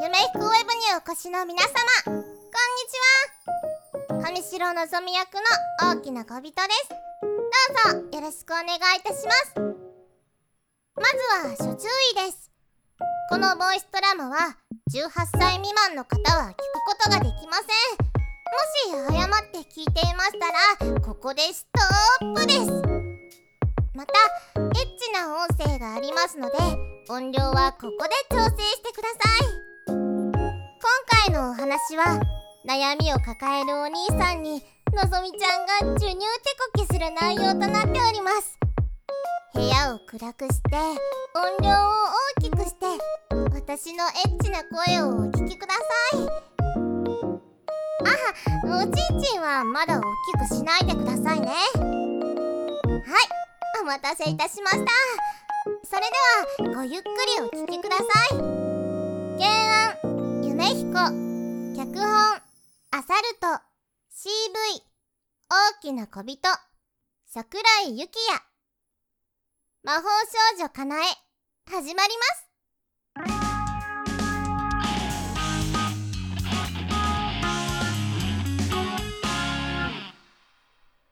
夢飛行ウェブにお越しの皆様、こんにちは。上白のぞみ役の大きな小人です。どうぞよろしくお願いいたします。まずは諸注意です。このボイストラマは18歳未満の方は聞くことができません。もし誤って聞いていましたら、ここでストップです。またエッチな音声がありますので、音量はここで調整してください。今回のお話は、悩みを抱えるお兄さんにのぞみちゃんが授乳手こきする内容となっております。部屋を暗くして音量を大きくして、私のエッチな声をお聞きください。おちんちんはまだ大きくしないでくださいね。はい、お待たせいたしました。それではごゆっくりお聞きください。原案夢彦、脚本アサルト、 CV 大きな小人、桜井幸也。魔法少女かなえ、始まります。